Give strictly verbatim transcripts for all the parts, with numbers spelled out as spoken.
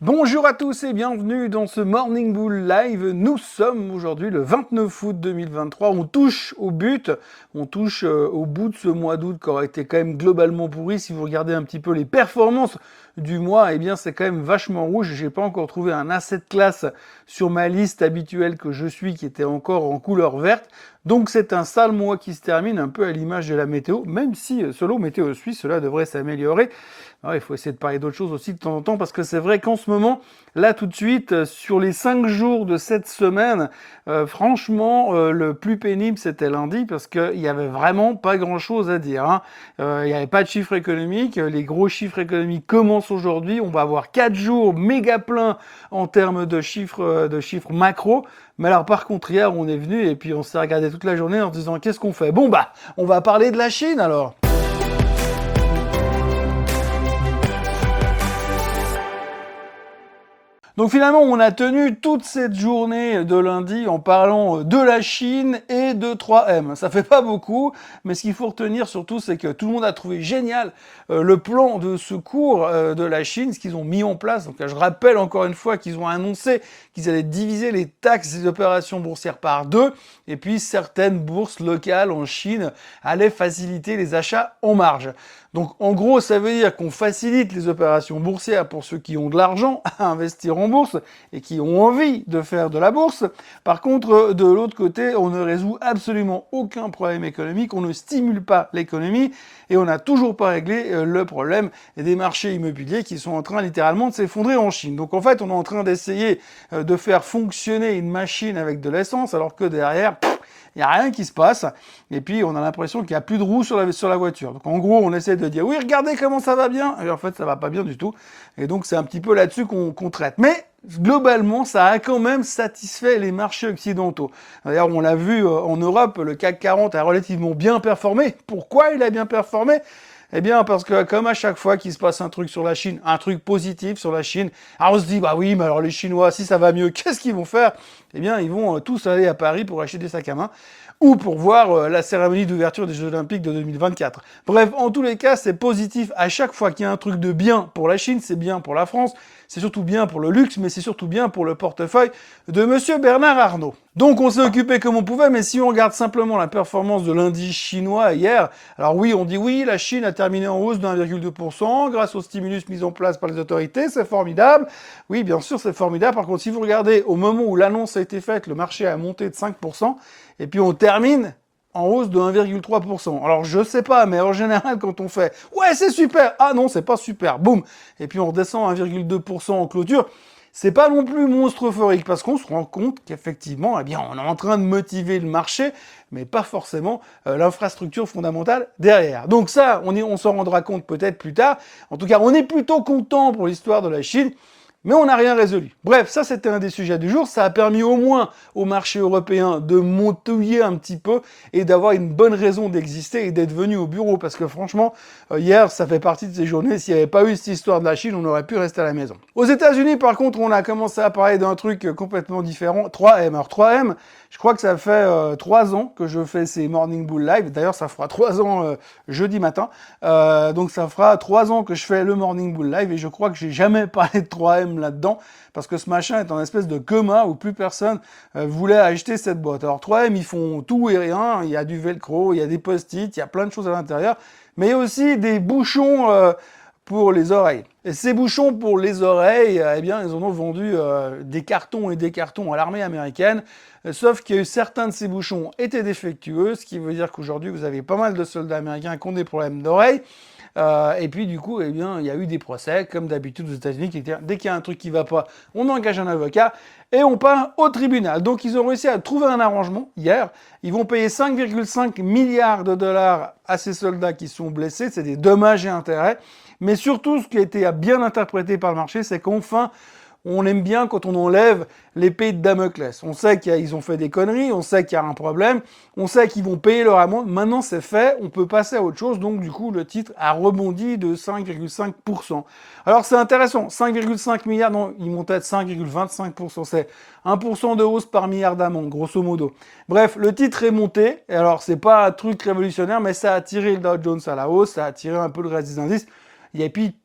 Bonjour à tous et bienvenue dans ce Morning Bull Live. Nous sommes aujourd'hui le vingt-neuf août deux mille vingt-trois. On touche au but, on touche euh, au bout de ce mois d'août qui aurait été quand même globalement pourri. Si vous regardez un petit peu les performances du mois, eh bien c'est quand même vachement rouge. J'ai pas encore trouvé un asset class sur ma liste habituelle que je suis qui était encore en couleur verte. Donc c'est un sale mois qui se termine un peu à l'image de la météo, même si selon Météo Suisse, cela devrait s'améliorer. Alors, il faut essayer de parler d'autres choses aussi de temps en temps parce que c'est vrai qu'en ce moment, là tout de suite, sur les cinq jours de cette semaine, euh, franchement, euh, le plus pénible c'était lundi parce qu'il y avait vraiment pas grand chose à dire. Hein. Euh, il n'y avait pas de chiffres économiques, les gros chiffres économiques commencent aujourd'hui. On va avoir quatre jours méga pleins en termes de chiffres, de chiffres macro. Mais alors par contre hier on est venu et puis on s'est regardé toute la journée en se disant qu'est-ce qu'on fait? Bon bah on va parler de la Chine alors. Donc finalement, on a tenu toute cette journée de lundi en parlant de la Chine et de trois M. Ça fait pas beaucoup, mais ce qu'il faut retenir surtout, c'est que tout le monde a trouvé génial euh, le plan de secours euh, de la Chine, ce qu'ils ont mis en place. Donc je rappelle encore une fois qu'ils ont annoncé qu'ils allaient diviser les taxes des opérations boursières par deux, et puis certaines bourses locales en Chine allaient faciliter les achats en marge. Donc en gros, ça veut dire qu'on facilite les opérations boursières pour ceux qui ont de l'argent à investir en bourse et qui ont envie de faire de la bourse. Par contre, de l'autre côté, on ne résout absolument aucun problème économique, on ne stimule pas l'économie et on n'a toujours pas réglé le problème des marchés immobiliers qui sont en train littéralement de s'effondrer en Chine. Donc en fait, on est en train d'essayer de faire fonctionner une machine avec de l'essence alors que derrière, il n'y a rien qui se passe, et puis on a l'impression qu'il n'y a plus de roues sur la, sur la voiture. Donc en gros, on essaie de dire, oui, regardez comment ça va bien, et en fait, ça va pas bien du tout. Et donc c'est un petit peu là-dessus qu'on qu'on traite. Mais globalement, ça a quand même satisfait les marchés occidentaux. D'ailleurs, on l'a vu en Europe, le C A C quarante a relativement bien performé. Pourquoi il a bien performé ? Eh bien, parce que comme à chaque fois qu'il se passe un truc sur la Chine, un truc positif sur la Chine, alors on se dit, bah oui, mais alors les Chinois, si ça va mieux, qu'est-ce qu'ils vont faire? Eh bien, ils vont tous aller à Paris pour acheter des sacs à main ou pour voir la cérémonie d'ouverture des Jeux Olympiques de deux mille vingt-quatre. Bref, en tous les cas, c'est positif. À chaque fois qu'il y a un truc de bien pour la Chine, c'est bien pour la France, c'est surtout bien pour le luxe, mais c'est surtout bien pour le portefeuille de Monsieur Bernard Arnault. Donc on s'est occupé comme on pouvait, mais si on regarde simplement la performance de l'indice chinois hier, alors oui, on dit oui, la Chine a terminé en hausse de un virgule deux pour cent grâce au stimulus mis en place par les autorités, c'est formidable. Oui, bien sûr, c'est formidable. Par contre, si vous regardez au moment où l'annonce a été faite, le marché a monté de cinq pour cent, et puis on termine en hausse de un virgule trois pour cent. Alors je sais pas, mais en général quand on fait « ouais c'est super », ah non c'est pas super, boum, et puis on redescend à un virgule deux pour cent en clôture, c'est pas non plus monstre euphorique parce qu'on se rend compte qu'effectivement, eh bien, on est en train de motiver le marché, mais pas forcément euh, l'infrastructure fondamentale derrière. Donc ça, on, y, on s'en rendra compte peut-être plus tard. En tout cas, on est plutôt content pour l'histoire de la Chine. Mais on n'a rien résolu. Bref, ça c'était un des sujets du jour. Ça a permis au moins au marché européen de montouiller un petit peu et d'avoir une bonne raison d'exister et d'être venu au bureau. Parce que franchement, euh, hier, ça fait partie de ces journées. S'il n'y avait pas eu cette histoire de la Chine, on aurait pu rester à la maison. Aux États-Unis, par contre, on a commencé à parler d'un truc complètement différent. trois M. Alors trois M, je crois que ça fait euh, trois ans que je fais ces Morning Bull Live. D'ailleurs, ça fera trois ans euh, jeudi matin. Euh, donc ça fera trois ans que je fais le Morning Bull Live et je crois que j'ai jamais parlé de trois M là-dedans, parce que ce machin est en espèce de coma où plus personne euh, voulait acheter cette boîte. Alors trois M, ils font tout et rien, il y a du velcro, il y a des post-it, il y a plein de choses à l'intérieur, mais il y a aussi des bouchons euh, pour les oreilles. Et ces bouchons pour les oreilles, euh, eh bien, ils en ont vendu euh, des cartons et des cartons à l'armée américaine, euh, sauf qu'il y a eu certains de ces bouchons étaient défectueux, ce qui veut dire qu'aujourd'hui, vous avez pas mal de soldats américains qui ont des problèmes d'oreilles. Euh, et puis du coup, eh bien, il y a eu des procès, comme d'habitude aux États-Unis, qui étaient, dès qu'il y a un truc qui va pas, on engage un avocat et on part au tribunal. Donc ils ont réussi à trouver un arrangement hier. Ils vont payer cinq virgule cinq milliards de dollars à ces soldats qui sont blessés. C'est des dommages et intérêts. Mais surtout, ce qui a été bien interprété par le marché, c'est qu'enfin, on aime bien quand on enlève l'épée de Damoclès. On sait qu'ils ont fait des conneries, on sait qu'il y a un problème, on sait qu'ils vont payer leur amende. Maintenant, c'est fait, on peut passer à autre chose. Donc, du coup, le titre a rebondi de cinq virgule cinq pour cent. Alors, c'est intéressant. cinq virgule cinq milliards, non, ils montent à cinq virgule vingt-cinq pour cent. C'est un pour cent de hausse par milliard d'amende, grosso modo. Bref, le titre est monté. Et alors, c'est pas un truc révolutionnaire, mais ça a tiré le Dow Jones à la hausse, ça a tiré un peu le reste des indices. Et puis,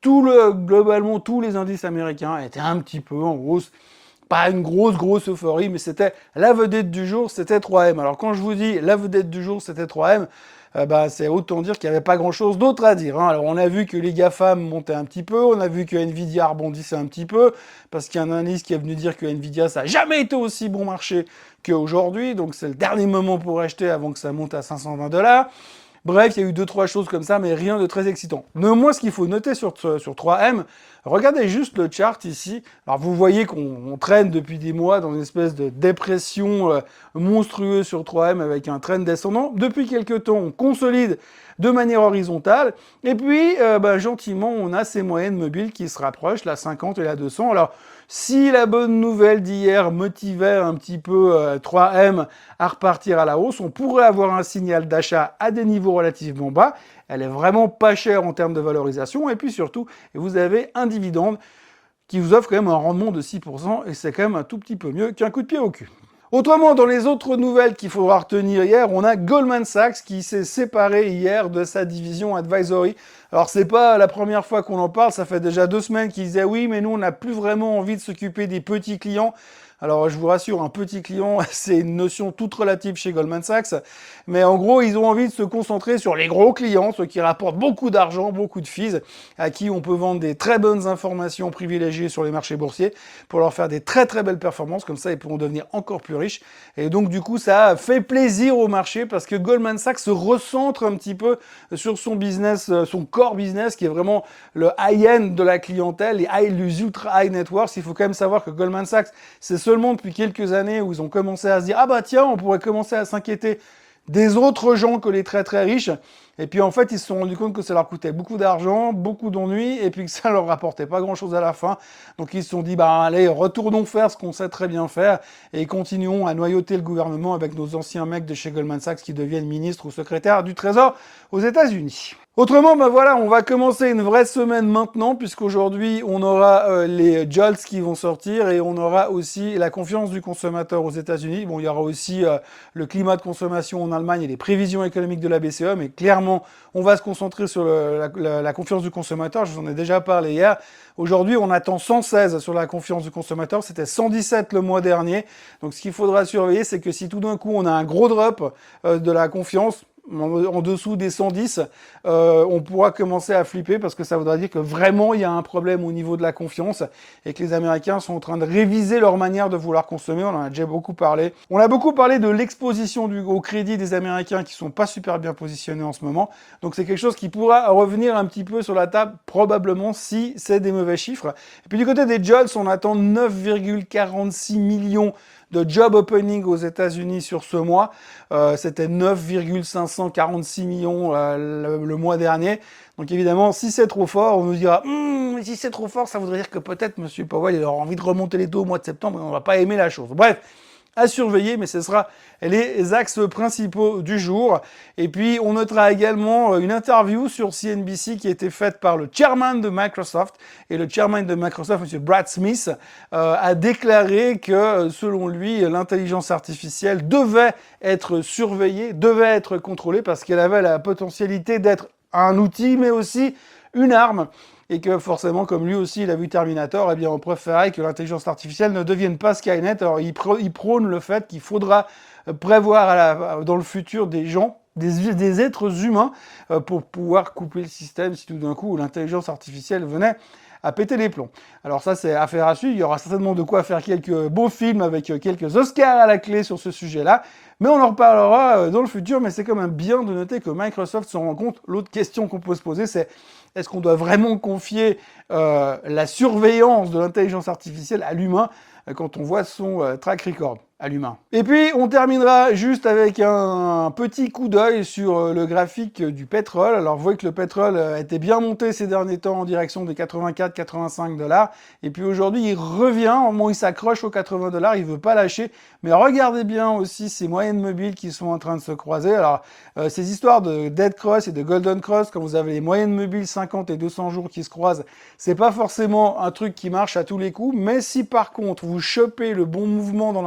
tout le, globalement, tous les indices américains étaient un petit peu en hausse. Pas une grosse, grosse euphorie, mais c'était la vedette du jour, c'était trois M. Alors quand je vous dis la vedette du jour, c'était trois M, euh, bah, c'est autant dire qu'il n'y avait pas grand-chose d'autre à dire. Hein. Alors on a vu que les GAFAM montaient un petit peu, on a vu que Nvidia rebondissait un petit peu, parce qu'il y a un indice qui est venu dire que Nvidia, ça n'a jamais été aussi bon marché qu'aujourd'hui, donc c'est le dernier moment pour acheter avant que ça monte à cinq cent vingt dollars. Bref, il y a eu deux, trois choses comme ça, mais rien de très excitant. Néanmoins, ce qu'il faut noter sur, sur trois M, regardez juste le chart ici. Alors, vous voyez qu'on traîne depuis des mois dans une espèce de dépression euh, monstrueuse sur trois M avec un trend descendant. Depuis quelques temps, on consolide de manière horizontale. Et puis, euh, bah, gentiment, on a ces moyennes mobiles qui se rapprochent, la cinquante et la deux cents. Alors, si la bonne nouvelle d'hier motivait un petit peu euh, trois M à repartir à la hausse, on pourrait avoir un signal d'achat à des niveaux relativement bas. Elle est vraiment pas chère en termes de valorisation. Et puis surtout, vous avez un dividende qui vous offre quand même un rendement de six pour cent et c'est quand même un tout petit peu mieux qu'un coup de pied au cul. Autrement, dans les autres nouvelles qu'il faudra retenir hier, on a Goldman Sachs qui s'est séparé hier de sa division advisory. Alors c'est pas la première fois qu'on en parle, ça fait déjà deux semaines qu'ils disaient oui, mais nous on n'a plus vraiment envie de s'occuper des petits clients. Alors je vous rassure, un petit client, c'est une notion toute relative chez Goldman Sachs, mais en gros, ils ont envie de se concentrer sur les gros clients, ceux qui rapportent beaucoup d'argent, beaucoup de fees, à qui on peut vendre des très bonnes informations privilégiées sur les marchés boursiers pour leur faire des très très belles performances, comme ça ils pourront devenir encore plus riches. Et donc du coup, ça fait plaisir au marché parce que Goldman Sachs se recentre un petit peu sur son business, son core business, qui est vraiment le high-end de la clientèle, les, high, les ultra high net worth. Il faut quand même savoir que Goldman Sachs, c'est seulement depuis quelques années où ils ont commencé à se dire « Ah bah tiens, on pourrait commencer à s'inquiéter des autres gens que les très très riches ». Et puis en fait, ils se sont rendus compte que ça leur coûtait beaucoup d'argent, beaucoup d'ennuis, et puis que ça leur rapportait pas grand-chose à la fin. Donc ils se sont dit, bah allez, retournons faire ce qu'on sait très bien faire, et continuons à noyauter le gouvernement avec nos anciens mecs de chez Goldman Sachs qui deviennent ministres ou secrétaires du Trésor aux États-Unis. Autrement, ben voilà, on va commencer une vraie semaine maintenant, puisqu'aujourd'hui, on aura euh, les J O L T S qui vont sortir, et on aura aussi la confiance du consommateur aux États-Unis. Bon, il y aura aussi euh, le climat de consommation en Allemagne et les prévisions économiques de la B C E, mais clairement, on va se concentrer sur le, la, la, la confiance du consommateur. Je vous en ai déjà parlé hier. Aujourd'hui, on attend cent seize sur la confiance du consommateur. C'était cent dix-sept le mois dernier. Donc, ce qu'il faudra surveiller, c'est que si tout d'un coup, on a un gros drop euh, de la confiance, en dessous des cent dix, euh, on pourra commencer à flipper parce que ça voudra dire que vraiment il y a un problème au niveau de la confiance et que les Américains sont en train de réviser leur manière de vouloir consommer. On en a déjà beaucoup parlé. On a beaucoup parlé de l'exposition du, au crédit des Américains qui sont pas super bien positionnés en ce moment. Donc c'est quelque chose qui pourra revenir un petit peu sur la table probablement si c'est des mauvais chiffres. Et puis du côté des J O L T S, on attend neuf virgule quarante-six millions de job opening aux États-Unis sur ce mois. Euh, C'était neuf virgule cinq cent quarante-six millions euh, le, le mois dernier. Donc évidemment, si c'est trop fort, on nous dira hm, si c'est trop fort, ça voudrait dire que peut-être M. Powell il aura envie de remonter les taux au mois de septembre et on va pas aimer la chose. Bref, à surveiller, mais ce sera les axes principaux du jour. Et puis, on notera également une interview sur C N B C qui a été faite par le chairman de Microsoft. Et le chairman de Microsoft, M. Brad Smith, euh, a déclaré que, selon lui, l'intelligence artificielle devait être surveillée, devait être contrôlée parce qu'elle avait la potentialité d'être un outil, mais aussi une arme. Et que forcément, comme lui aussi, il a vu Terminator, eh bien, on préférait que l'intelligence artificielle ne devienne pas Skynet. Alors, il, pr il prône le fait qu'il faudra prévoir à la, dans le futur des gens, des, des êtres humains, euh, pour pouvoir couper le système si tout d'un coup l'intelligence artificielle venait à péter les plombs. Alors ça, c'est affaire à suivre. Il y aura certainement de quoi faire quelques beaux films avec quelques Oscars à la clé sur ce sujet-là. Mais on en reparlera dans le futur. Mais c'est quand même bien de noter que Microsoft se rend compte. L'autre question qu'on peut se poser, c'est est-ce qu'on doit vraiment confier euh, la surveillance de l'intelligence artificielle à l'humain euh, quand on voit son euh, track record à l'humain. Et puis, on terminera juste avec un petit coup d'œil sur le graphique du pétrole. Alors, vous voyez que le pétrole était bien monté ces derniers temps en direction des quatre-vingt-quatre à quatre-vingt-cinq dollars. Et puis aujourd'hui, il revient, au moment où il s'accroche aux quatre-vingts dollars, il veut pas lâcher. Mais regardez bien aussi ces moyennes mobiles qui sont en train de se croiser. Alors, euh, ces histoires de Dead Cross et de Golden Cross, quand vous avez les moyennes mobiles cinquante et deux cents jours qui se croisent, c'est pas forcément un truc qui marche à tous les coups. Mais si par contre, vous chopez le bon mouvement dans la tendance,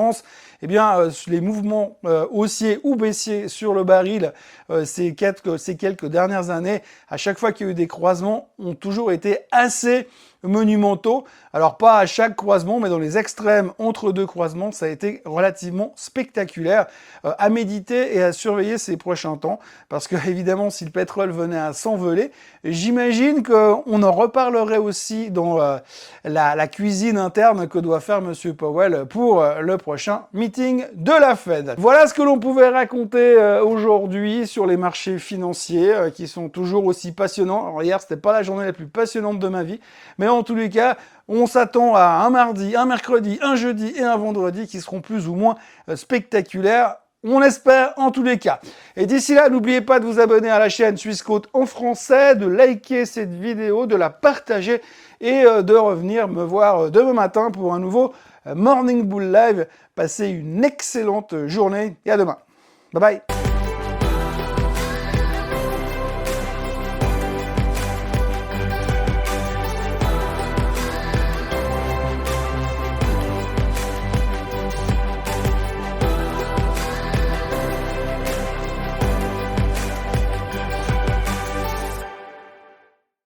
France, eh bien, euh, les mouvements euh, haussiers ou baissiers sur le baril euh, ces, quelques, ces quelques dernières années, à chaque fois qu'il y a eu des croisements, ont toujours été assez monumentaux. Alors pas à chaque croisement, mais dans les extrêmes entre deux croisements, ça a été relativement spectaculaire. Euh, à méditer et à surveiller ces prochains temps, parce que évidemment, si le pétrole venait à s'envoler, j'imagine qu'on en reparlerait aussi dans euh, la, la cuisine interne que doit faire Monsieur Powell pour euh, le prochain meeting de la Fed. Voilà ce que l'on pouvait raconter euh, aujourd'hui sur les marchés financiers, euh, qui sont toujours aussi passionnants. Alors hier, c'était pas la journée la plus passionnante de ma vie, mais en tous les cas, on s'attend à un mardi, un mercredi, un jeudi et un vendredi qui seront plus ou moins euh, spectaculaires. On espère en tous les cas. Et d'ici là, n'oubliez pas de vous abonner à la chaîne Swissquote en français, de liker cette vidéo, de la partager et euh, de revenir me voir euh, demain matin pour un nouveau euh, Morning Bull Live. Passez une excellente journée et à demain. Bye bye.